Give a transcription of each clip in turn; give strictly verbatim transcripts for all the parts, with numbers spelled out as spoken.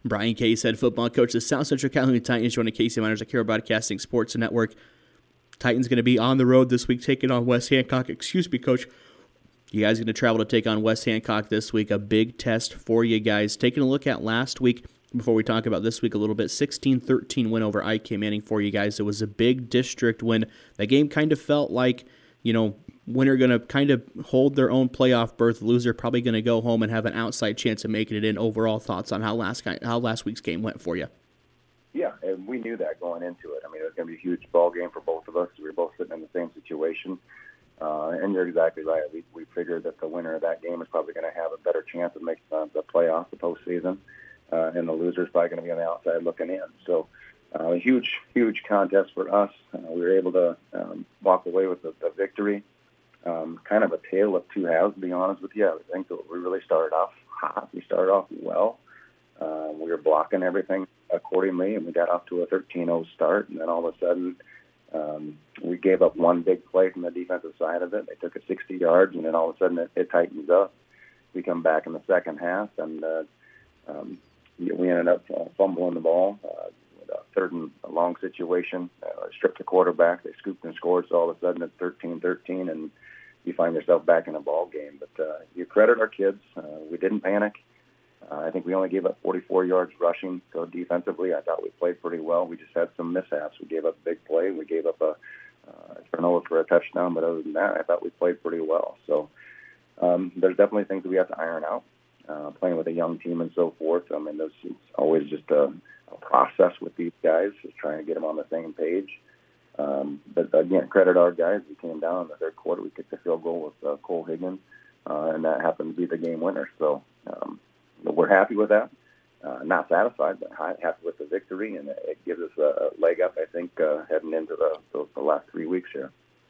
Brian Case, head football coach, the South Central Calhoun Titans, joining Casey Miners at Carroll Broadcasting Sports Network. Titans going to be on the road this week, taking on West Hancock. Excuse me, Coach. You guys are going to travel to take on West Hancock this week. A big test for you guys. Taking a look at last week, before we talk about this week a little bit, sixteen thirteen win over I K Manning for you guys. It was a big district win. That game kind of felt like, you know, winner going to kind of hold their own playoff berth. Loser probably going to go home and have an outside chance of making it in. Overall thoughts on how last how last week's game went for you? Yeah, and we knew that going into it. I mean, it was going to be a huge ball game for both of us. We were both sitting in the same situation. Uh, and you're exactly right. We, we figured that the winner of that game is probably going to have a better chance of making the, the playoffs, the postseason, uh, and the loser is probably going to be on the outside looking in. So uh, a huge, huge contest for us. Uh, we were able to um, walk away with the, the victory. Um, kind of a tale of two halves, to be honest with you. I think that we really started off hot. We started off well. Uh, we were blocking everything accordingly, and we got off to a thirteen oh start, and then all of a sudden um, we gave up one big play from the defensive side of it. They took it sixty yards, and then all of a sudden it, it tightens up. We come back in the second half, and uh, um, we ended up uh, fumbling the ball. Uh, with a third and a long situation, uh, stripped the quarterback. They scooped and scored, so all of a sudden it's thirteen thirteen, and you find yourself back in a ball game. But uh, you credit our kids. Uh, we didn't panic. Uh, I think we only gave up forty-four yards rushing. So defensively, I thought we played pretty well. We just had some mishaps. We gave up a big play. We gave up a uh, turnover for a touchdown. But other than that, I thought we played pretty well. So um, there's definitely things that we have to iron out. Uh, playing with a young team and so forth. I mean, there's, it's always just a, a process with these guys, just trying to get them on the same page. Um, but again, credit our guys. We came down in the third quarter. We kicked the field goal with uh, Cole Higgins, uh, and that happened to be the game winner. So um, we're happy with that. Uh, not satisfied, but happy with the victory, and it gives us a leg up, I think, uh, heading into the, the, the last three weeks here.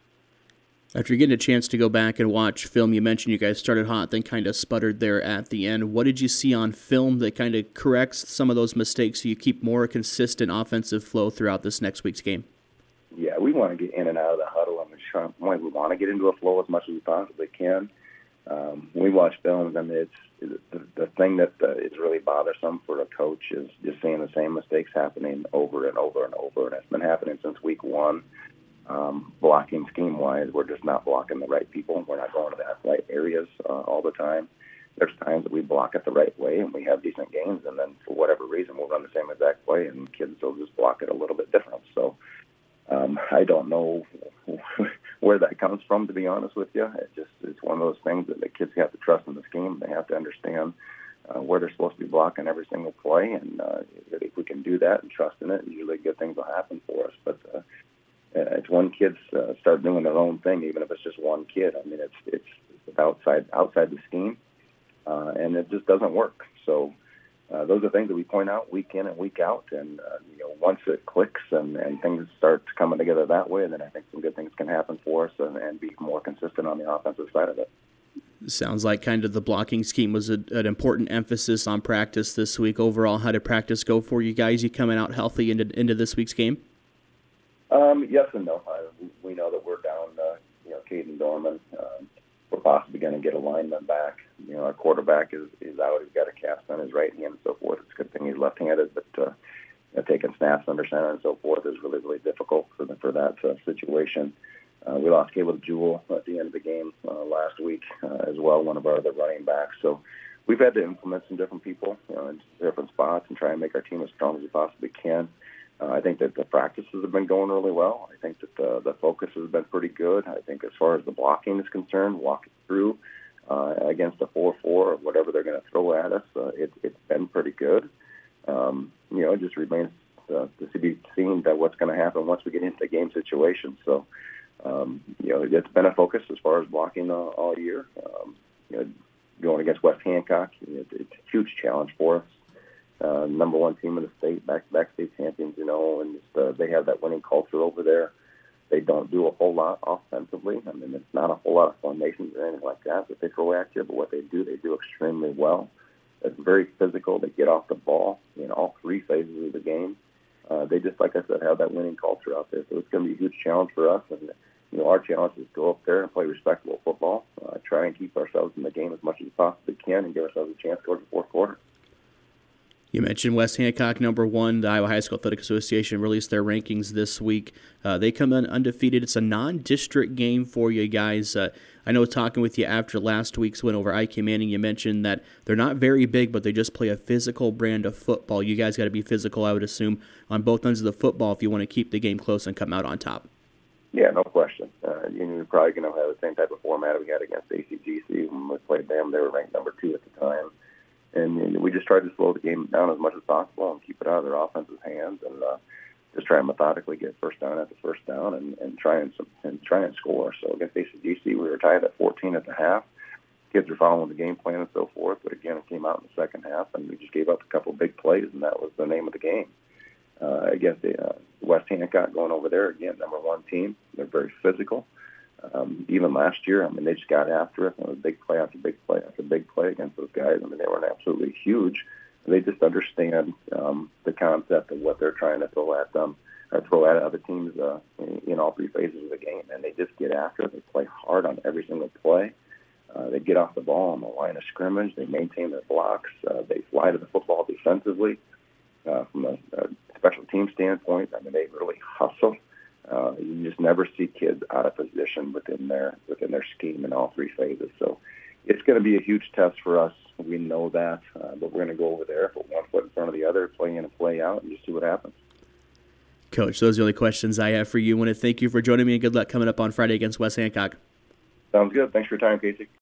After you getting a chance to go back and watch film, you mentioned you guys started hot, then kind of sputtered there at the end. What did you see on film that kind of corrects some of those mistakes so you keep more consistent offensive flow throughout this next week's game? Yeah, we want to get in and out of the huddle. I mean, we want to get into a flow as much as we possibly can. Um, when we watch films, I mean, it's, it's the, the thing that uh, is really bothersome for a coach is just seeing the same mistakes happening over and over and over, and it's been happening since week one. Um, blocking scheme-wise, we're just not blocking the right people. We're not going to the right areas uh, all the time. There's times that we block it the right way, and we have decent games, and then for whatever reason, we'll run the same exact play, and kids will just block it a little bit different. So um, I don't know where that comes from, to be honest with you. It just it's one of those things that the kids have to trust in the scheme. They have to understand uh, where they're supposed to be blocking every single play, and uh, if we can do that and trust in it, usually good things will happen for us. But uh, it's when kids uh, start doing their own thing, even if it's just one kid. I mean, it's it's, it's outside outside the scheme, uh, and it just doesn't work. So uh, those are things that we point out week in and week out. And uh, you know, once it clicks and, and things start coming together that way, then I think some good things can happen for us and, and be more consistent on the offensive side of it. Sounds like kind of the blocking scheme was a, an important emphasis on practice this week. Overall, how did practice go for you guys? You coming out healthy into into this week's game? Um, yes and no. I, we know that we're down, uh, you know, Caden Dorman. Um, we're possibly going to get a lineman back. You know, our quarterback is, is out. He's got a cast on his right hand and so forth. It's a good thing he's left-handed, but uh, you know, taking snaps under center and so forth is really, really difficult for the, for that uh, situation. Uh, we lost Caleb Jewell at the end of the game uh, last week uh, as well, one of our other running backs. So we've had to implement some different people, you know, in different spots and try and make our team as strong as we possibly can. Uh, I think that the practices have been going really well. I think that the, the focus has been pretty good. I think as far as the blocking is concerned, walking through uh, against a four four or whatever they're going to throw at us, uh, it, it's been pretty good. Um, you know, it just remains uh, to be seen that what's going to happen once we get into the game situation. So, um, you know, it's been a focus as far as blocking uh, all year. Um, you know, going against West Hancock, it, it's a huge challenge for us. Uh, number one team in the state, back-to-back state champions, you know, and just, uh, they have that winning culture over there. They don't do a whole lot offensively. I mean, it's not a whole lot of formations or anything like that that they throw at you, but what they do, they do extremely well. It's very physical. They get off the ball in all three phases of the game. Uh, they just, like I said, have that winning culture out there. So it's going to be a huge challenge for us. And, you know, our challenge is to go up there and play respectable football, uh, try and keep ourselves in the game as much as we possibly can and give ourselves a chance towards the fourth quarter. You mentioned West Hancock, number one. The Iowa High School Athletic Association released their rankings this week. Uh, they come in undefeated. It's a non-district game for you guys. Uh, I know talking with you after last week's win over I K Manning, you mentioned that they're not very big, but they just play a physical brand of football. You guys got to be physical, I would assume, on both ends of the football if you want to keep the game close and come out on top. Yeah, no question. Uh, you know, we're probably going to have the same type of format we had against A C G C when we played them. They were ranked number two at the time. And, and we just tried to slow the game down as much as possible and keep it out of their offensive hands and uh, just try and methodically get first down after first down and, and try and, and try and score. So against A C G C, we were tied at fourteen at the half. Kids were following the game plan and so forth, but again, it came out in the second half, and we just gave up a couple of big plays, and that was the name of the game. Uh, against the uh, West Hancock going over there, again, number one team. They're very physical. Um, even last year, I mean, they just got after it. It was big play after big play after big play against those guys. I mean, they were absolutely huge. They just understand um, the concept of what they're trying to throw at them, or throw at other teams uh, in, in all three phases of the game. And they just get after it. They play hard on every single play. Uh, they get off the ball on the line of scrimmage. They maintain their blocks. Uh, they fly to the football defensively. Uh, from a, a special team standpoint, I mean, they really hustle. Uh, you just never see kids out of position within their within their scheme in all three phases. So it's going to be a huge test for us. We know that, uh, but we're going to go over there, put one foot in front of the other, play in and play out, and just see what happens. Coach, those are the only questions I have for you. I want to thank you for joining me, and good luck coming up on Friday against West Hancock. Sounds good. Thanks for your time, Casey.